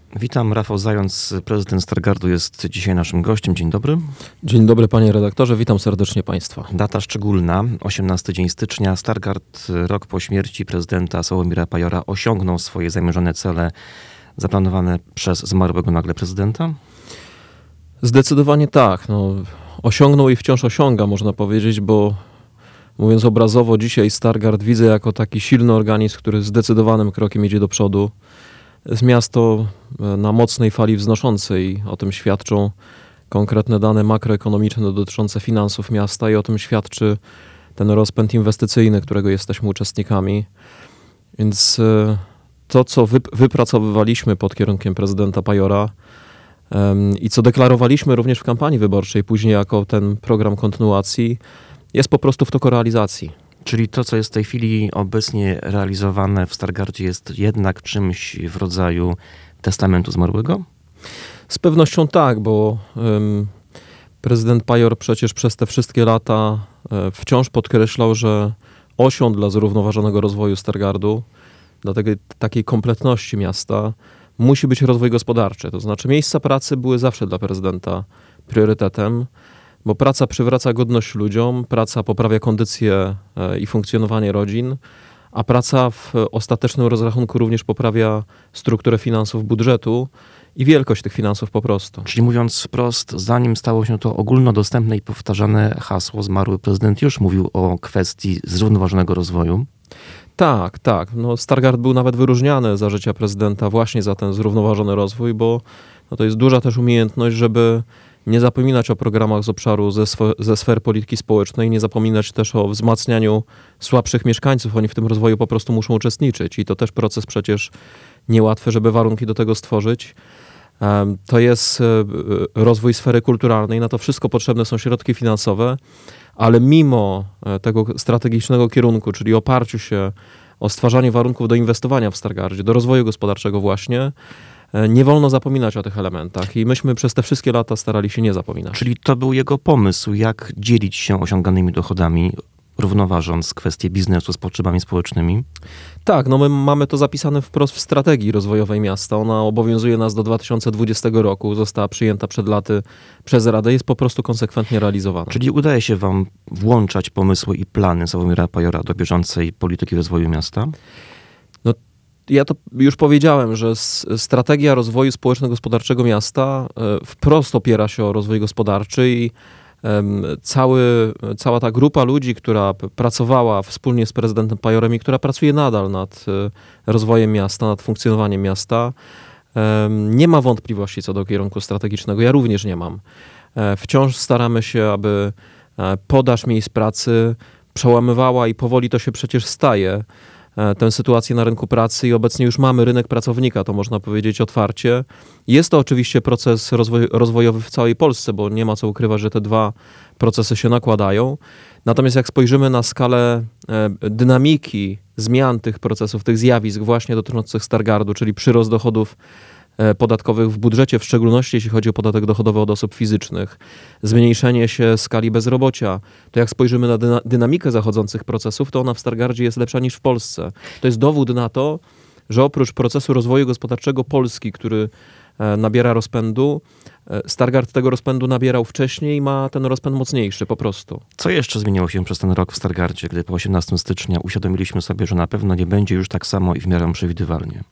Witam, Rafał Zając, prezydent Stargardu jest dzisiaj naszym gościem. Dzień dobry. Dzień dobry panie redaktorze, witam serdecznie państwa. Data szczególna, 18 dzień stycznia. Stargard rok po śmierci prezydenta Sławomira Pajora osiągnął swoje zamierzone cele zaplanowane przez zmarłego nagle prezydenta? Zdecydowanie tak. Osiągnął i wciąż osiąga, można powiedzieć, bo mówiąc obrazowo, dzisiaj Stargard widzę jako taki silny organizm, który zdecydowanym krokiem idzie do przodu. Jest miasto na mocnej fali wznoszącej. O tym świadczą konkretne dane makroekonomiczne dotyczące finansów miasta i o tym świadczy ten rozpęd inwestycyjny, którego jesteśmy uczestnikami. Więc to, co wypracowywaliśmy pod kierunkiem prezydenta Pajora i co deklarowaliśmy również w kampanii wyborczej, później jako ten program kontynuacji, jest po prostu w toku realizacji. Czyli to, co jest w tej chwili obecnie realizowane w Stargardzie, jest jednak czymś w rodzaju testamentu zmarłego? Z pewnością tak, bo prezydent Pajor przecież przez te wszystkie lata wciąż podkreślał, że osią dla zrównoważonego rozwoju Stargardu, dla takiej kompletności miasta, musi być rozwój gospodarczy. To znaczy miejsca pracy były zawsze dla prezydenta priorytetem, bo praca przywraca godność ludziom, praca poprawia kondycję i funkcjonowanie rodzin, a praca w ostatecznym rozrachunku również poprawia strukturę finansów budżetu i wielkość tych finansów po prostu. Czyli mówiąc wprost, zanim stało się to ogólnodostępne i powtarzane hasło, zmarły prezydent już mówił o kwestii zrównoważonego rozwoju. Tak. Stargard był nawet wyróżniany za życia prezydenta właśnie za ten zrównoważony rozwój, bo to jest duża też umiejętność, żeby nie zapominać o programach z obszaru ze sfer polityki społecznej, nie zapominać też o wzmacnianiu słabszych mieszkańców. Oni w tym rozwoju po prostu muszą uczestniczyć i to też proces przecież niełatwy, żeby warunki do tego stworzyć. To jest rozwój sfery kulturalnej, na to wszystko potrzebne są środki finansowe, ale mimo tego strategicznego kierunku, czyli oparciu się o stwarzanie warunków do inwestowania w Stargardzie, do rozwoju gospodarczego właśnie, nie wolno zapominać o tych elementach i myśmy przez te wszystkie lata starali się nie zapominać. Czyli to był jego pomysł, jak dzielić się osiąganymi dochodami, równoważąc kwestie biznesu z potrzebami społecznymi? Tak, my mamy to zapisane wprost w strategii rozwojowej miasta. Ona obowiązuje nas do 2020 roku, została przyjęta przed laty przez Radę, jest po prostu konsekwentnie realizowana. Czyli udaje się wam włączać pomysły i plany Sławomira Pajora do bieżącej polityki rozwoju miasta? Ja to już powiedziałem, że strategia rozwoju społeczno-gospodarczego miasta wprost opiera się o rozwój gospodarczy i cała ta grupa ludzi, która pracowała wspólnie z prezydentem Pajorem i która pracuje nadal nad rozwojem miasta, nad funkcjonowaniem miasta, nie ma wątpliwości co do kierunku strategicznego. Ja również nie mam. Wciąż staramy się, aby podaż miejsc pracy przełamywała i powoli to się przecież staje, tę sytuację na rynku pracy i obecnie już mamy rynek pracownika, to można powiedzieć otwarcie. Jest to oczywiście proces rozwojowy w całej Polsce, bo nie ma co ukrywać, że te dwa procesy się nakładają. Natomiast jak spojrzymy na skalę dynamiki zmian tych procesów, tych zjawisk właśnie dotyczących Stargardu, czyli przyrost dochodów podatkowych w budżecie, w szczególności jeśli chodzi o podatek dochodowy od osób fizycznych, zmniejszenie się skali bezrobocia, to jak spojrzymy na dynamikę zachodzących procesów, to ona w Stargardzie jest lepsza niż w Polsce. To jest dowód na to, że oprócz procesu rozwoju gospodarczego Polski, który nabiera rozpędu, Stargard tego rozpędu nabierał wcześniej i ma ten rozpęd mocniejszy po prostu. Co jeszcze zmieniło się przez ten rok w Stargardzie, gdy po 18 stycznia uświadomiliśmy sobie, że na pewno nie będzie już tak samo i w miarę przewidywalnie?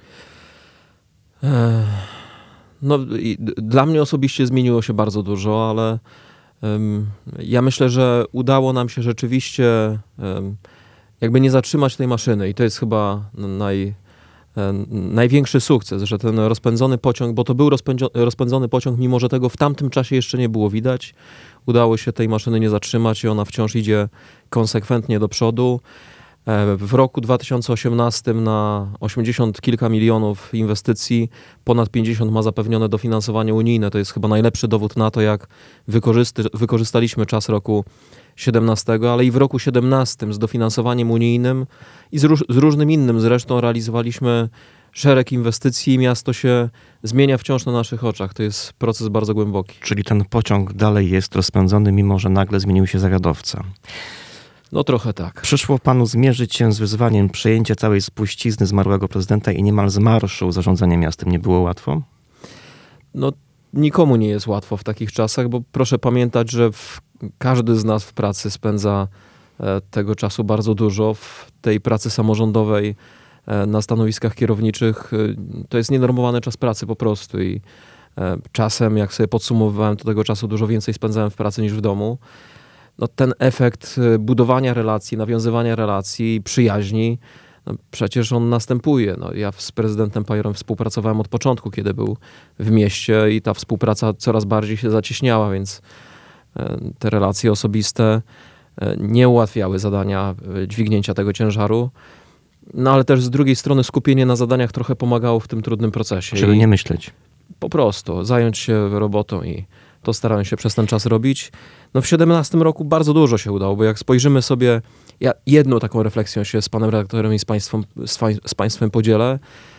Dla mnie osobiście zmieniło się bardzo dużo, ale ja myślę, że udało nam się rzeczywiście jakby nie zatrzymać tej maszyny i to jest chyba największy sukces, że ten rozpędzony pociąg, bo to był rozpędzony pociąg, mimo że tego w tamtym czasie jeszcze nie było widać, udało się tej maszyny nie zatrzymać i ona wciąż idzie konsekwentnie do przodu. W roku 2018 na 80 kilka milionów inwestycji, ponad 50 ma zapewnione dofinansowanie unijne. To jest chyba najlepszy dowód na to, jak wykorzystaliśmy czas roku 17, ale i w roku 17 z dofinansowaniem unijnym i z różnym innym zresztą realizowaliśmy szereg inwestycji i miasto się zmienia wciąż na naszych oczach. To jest proces bardzo głęboki. Czyli ten pociąg dalej jest rozpędzony, mimo że nagle zmienił się zawiadowca. No trochę tak. Przyszło panu zmierzyć się z wyzwaniem przejęcia całej spuścizny zmarłego prezydenta i niemal z marszu zarządzania miastem. Nie było łatwo? No nikomu nie jest łatwo w takich czasach, bo proszę pamiętać, że każdy z nas w pracy spędza tego czasu bardzo dużo. W tej pracy samorządowej na stanowiskach kierowniczych to jest nienormowany czas pracy po prostu i czasem, jak sobie podsumowywałem, to tego czasu dużo więcej spędzałem w pracy niż w domu. No, ten efekt budowania relacji, nawiązywania relacji, przyjaźni, no, przecież on następuje. No, ja z prezydentem Pajorem współpracowałem od początku, kiedy był w mieście i ta współpraca coraz bardziej się zacieśniała, więc te relacje osobiste nie ułatwiały zadania dźwignięcia tego ciężaru. No ale też z drugiej strony skupienie na zadaniach trochę pomagało w tym trudnym procesie. Żeby nie myśleć. Po prostu zająć się robotą i to starałem się przez ten czas robić. No w 2017 roku bardzo dużo się udało, bo jak spojrzymy sobie, ja jedną taką refleksją się z panem redaktorem i z państwem podzielę,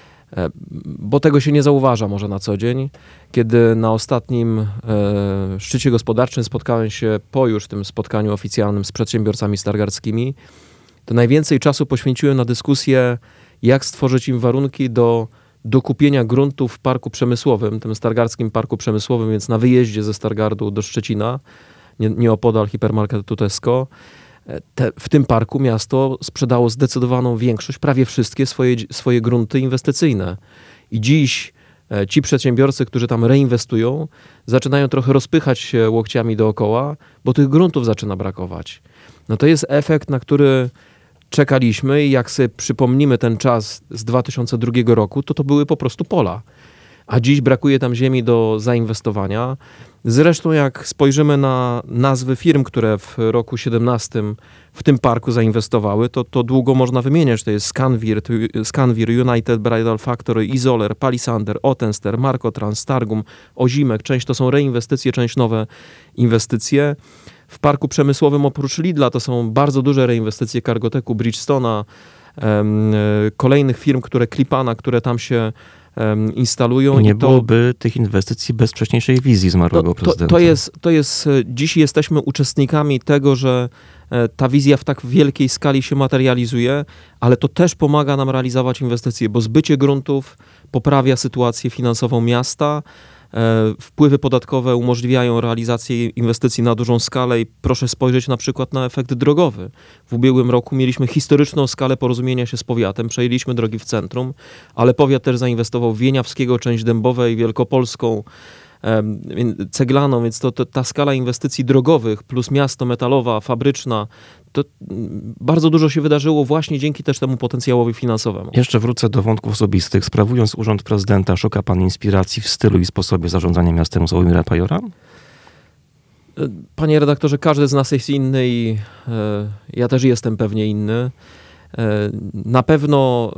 bo tego się nie zauważa może na co dzień. Kiedy na ostatnim szczycie gospodarczym spotkałem się po już tym spotkaniu oficjalnym z przedsiębiorcami stargardzkimi, to najwięcej czasu poświęciłem na dyskusję, jak stworzyć im warunki do dokupienia gruntów w parku przemysłowym, tym Stargardzkim Parku Przemysłowym, więc na wyjeździe ze Stargardu do Szczecina, nieopodal hipermarketu Tesco. W tym parku miasto sprzedało zdecydowaną większość, prawie wszystkie swoje grunty inwestycyjne. I dziś ci przedsiębiorcy, którzy tam reinwestują, zaczynają trochę rozpychać się łokciami dookoła, bo tych gruntów zaczyna brakować. No to jest efekt, na który czekaliśmy i jak sobie przypomnimy ten czas z 2002 roku, to były po prostu pola. A dziś brakuje tam ziemi do zainwestowania. Zresztą jak spojrzymy na nazwy firm, które w roku 2017 w tym parku zainwestowały, to długo można wymieniać. To jest Scanwir, United Bridal Factory, Isoler, Palisander, Otenster, Markotrans, Targum, Ozimek. Część to są reinwestycje, część nowe inwestycje. W parku przemysłowym oprócz Lidla to są bardzo duże reinwestycje Cargoteku, Bridgestone'a, kolejnych firm, Klipana, które tam się instalują. Nie byłoby tych inwestycji bez wcześniejszej wizji zmarłego prezydenta. Dziś jesteśmy uczestnikami tego, że ta wizja w tak wielkiej skali się materializuje, ale to też pomaga nam realizować inwestycje, bo zbycie gruntów poprawia sytuację finansową miasta. Wpływy podatkowe umożliwiają realizację inwestycji na dużą skalę i proszę spojrzeć na przykład na efekt drogowy. W ubiegłym roku mieliśmy historyczną skalę porozumienia się z powiatem, przejęliśmy drogi w centrum, ale powiat też zainwestował w Wieniawskiego, część Dębowej, Wielkopolską, Ceglaną, więc ta skala inwestycji drogowych plus miasto metalowa, fabryczna, to bardzo dużo się wydarzyło właśnie dzięki też temu potencjałowi finansowemu. Jeszcze wrócę do wątków osobistych. Sprawując urząd prezydenta, szuka pan inspiracji w stylu i sposobie zarządzania miastem Sławomira Pajora? Panie redaktorze, każdy z nas jest inny i ja też jestem pewnie inny. Na pewno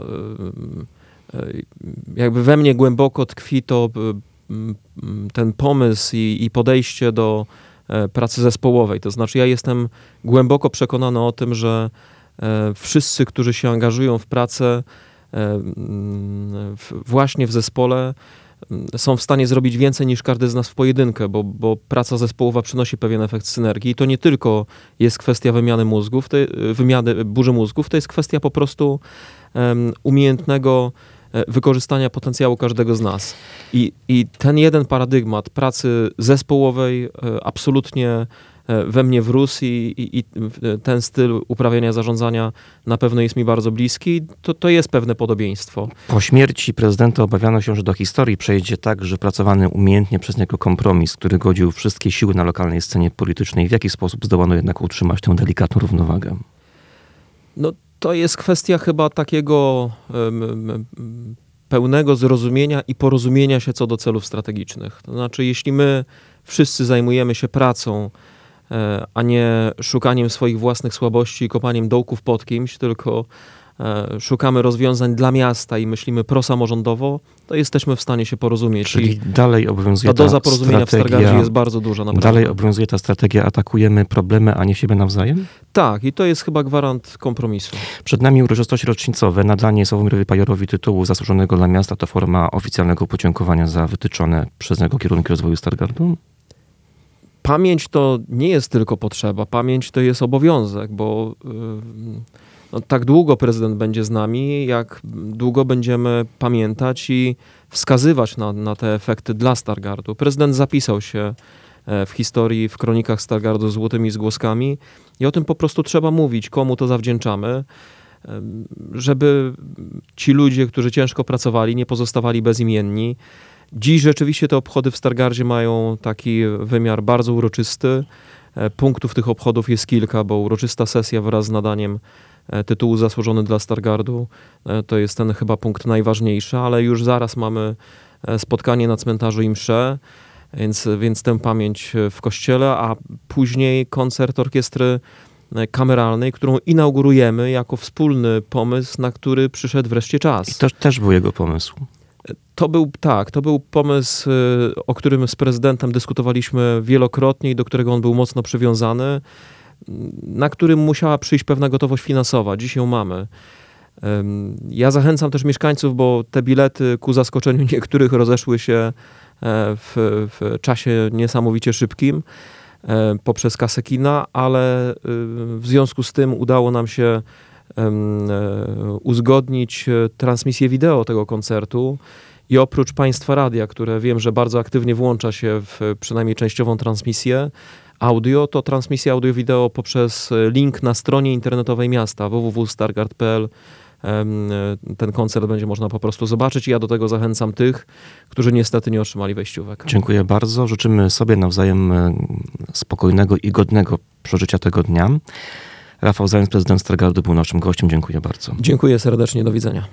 jakby we mnie głęboko tkwi to ten pomysł i podejście do pracy zespołowej. To znaczy ja jestem głęboko przekonany o tym, że wszyscy, którzy się angażują w pracę właśnie w zespole, są w stanie zrobić więcej niż każdy z nas w pojedynkę, bo praca zespołowa przynosi pewien efekt synergii. I to nie tylko jest kwestia wymiany mózgów, burzy mózgów, to jest kwestia po prostu umiejętnego wykorzystania potencjału każdego z nas. I ten jeden paradygmat pracy zespołowej absolutnie we mnie wrósł i ten styl uprawiania zarządzania na pewno jest mi bardzo bliski. To jest pewne podobieństwo. Po śmierci prezydenta obawiano się, że do historii przejdzie także wypracowany umiejętnie przez niego kompromis, który godził wszystkie siły na lokalnej scenie politycznej. W jaki sposób zdołano jednak utrzymać tę delikatną równowagę? No, to jest kwestia chyba takiego pełnego zrozumienia i porozumienia się co do celów strategicznych. To znaczy, jeśli my wszyscy zajmujemy się pracą, a nie szukaniem swoich własnych słabości i kopaniem dołków pod kimś, tylko szukamy rozwiązań dla miasta i myślimy prosamorządowo, to jesteśmy w stanie się porozumieć. Czyli dalej obowiązuje ta doza porozumienia w Stargardzie jest bardzo duża. Naprawdę. Dalej obowiązuje ta strategia, atakujemy problemy, a nie siebie nawzajem? Tak, i to jest chyba gwarant kompromisu. Przed nami uroczystości rocznicowe. Nadanie Sławomirowi Pajorowi tytułu zasłużonego dla miasta to forma oficjalnego podziękowania za wytyczone przez niego kierunki rozwoju Stargardu? Pamięć to nie jest tylko potrzeba, pamięć to jest obowiązek, bo no, tak długo prezydent będzie z nami, jak długo będziemy pamiętać i wskazywać na te efekty dla Stargardu. Prezydent zapisał się w historii, w kronikach Stargardu złotymi zgłoskami i o tym po prostu trzeba mówić, komu to zawdzięczamy, żeby ci ludzie, którzy ciężko pracowali, nie pozostawali bezimienni. Dziś rzeczywiście te obchody w Stargardzie mają taki wymiar bardzo uroczysty. Punktów tych obchodów jest kilka, bo uroczysta sesja wraz z nadaniem tytułu Zasłużony dla Stargardu to jest ten chyba punkt najważniejszy, ale już zaraz mamy spotkanie na cmentarzu i mszę, więc tę pamięć w kościele, a później koncert orkiestry kameralnej, którą inaugurujemy jako wspólny pomysł, na który przyszedł wreszcie czas. I to też był jego pomysł. To był pomysł, o którym z prezydentem dyskutowaliśmy wielokrotnie i do którego on był mocno przywiązany, na którym musiała przyjść pewna gotowość finansowa. Dziś ją mamy. Ja zachęcam też mieszkańców, bo te bilety ku zaskoczeniu niektórych rozeszły się w czasie niesamowicie szybkim poprzez kasę kina, ale w związku z tym udało nam się uzgodnić transmisję wideo tego koncertu i oprócz Państwa Radia, które wiem, że bardzo aktywnie włącza się w przynajmniej częściową transmisję audio, to transmisja audio-wideo poprzez link na stronie internetowej miasta www.stargard.pl. Ten koncert będzie można po prostu zobaczyć i ja do tego zachęcam tych, którzy niestety nie otrzymali wejściówek. Dziękuję bardzo. Życzymy sobie nawzajem spokojnego i godnego przeżycia tego dnia. Rafał Zając, prezydent Stargardu, był naszym gościem. Dziękuję bardzo. Dziękuję serdecznie. Do widzenia.